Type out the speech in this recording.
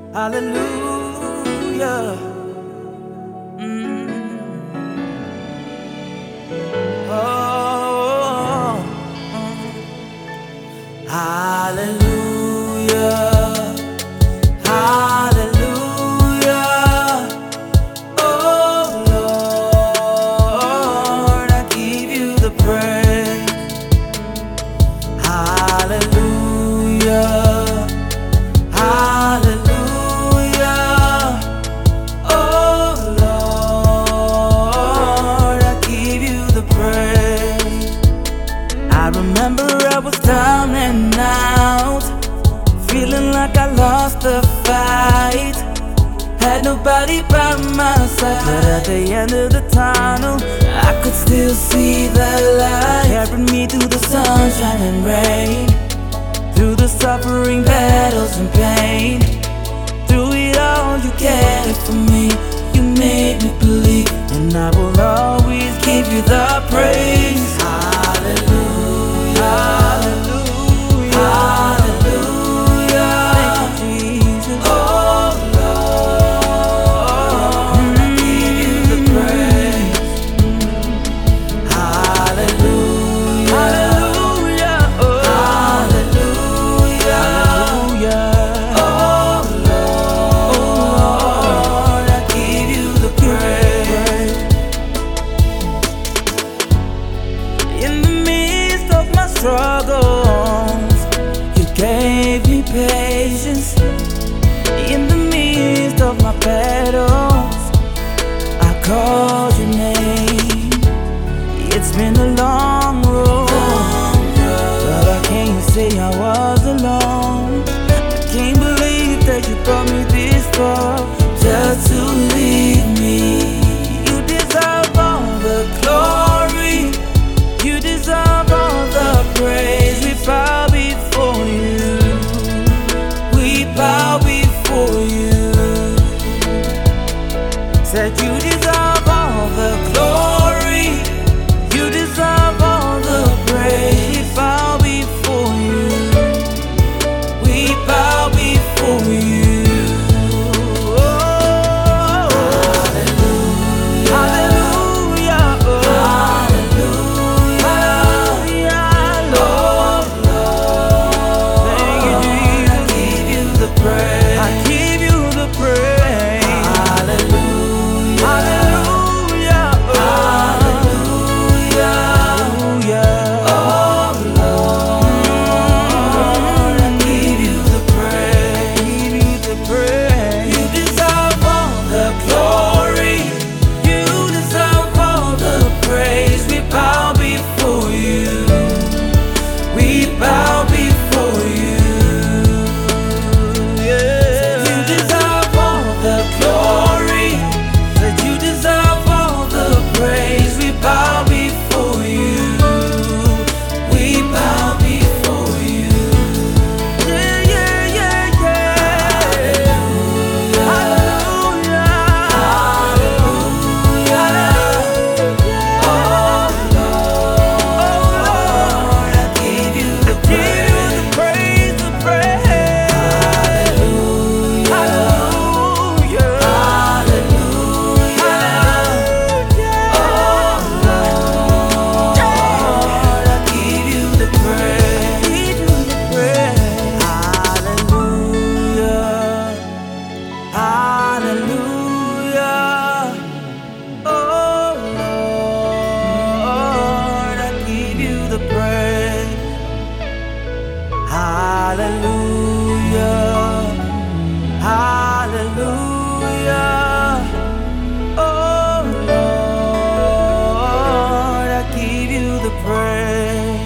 Hallelujah. Mm. Oh, hallelujah. Hallelujah. Oh Lord, I give you the praise. Hallelujah. Hallelujah. Oh Lord, I give you the praise. I remember I was down and out, feeling like I lost the fight. Had nobody by my side, but at the end of the tunnel I could still see the light. Carried me through the sunshine and rain, through the suffering, battles and pain. Through it all you cared for me, you made me believe, and I will always give you the praise. Hallelujah. Hallelujah. Hallelujah. Thank you, Jesus. Oh Lord, I give you the praise. Hallelujah. Hallelujah. Oh. Hallelujah. Hallelujah. Oh Lord, I give you the praise. In the midst of my struggles, you gave me patience. In the midst of my battles, I called your name. It's been a long road, but I can't say I was alone. I can't believe that you brought me this far just to leave me. You deserve all the glory, you deserve all the praise. We bow before you, we bow before you. Said you deserve all the glory, you deserve all the praise. We bow before you, we bow before you. Oh, hallelujah. Hallelujah. Oh, hallelujah. Lord. Thank you, Jesus. I give you the praise. I give you the praise. Hallelujah. Hallelujah. Oh, hallelujah. Oh Lord, I give you the praise. Give you the praise. You deserve all the glory, you deserve all the praise. We bow before you, we bow before you. Yeah. You deserve all the glory, that you deserve all the praise. We bow before you, we bow before you. Yeah, yeah, yeah, yeah. Hallelujah. Hallelujah. Oh Lord, I give you the praise. The praise. Hallelujah. Hallelujah. Hallelujah. Oh Lord, I give you the praise. Give you the praise. Hallelujah. Hallelujah. Oh Lord, I give you the praise. Hallelujah. Hallelujah. Oh Lord, I give you the praise.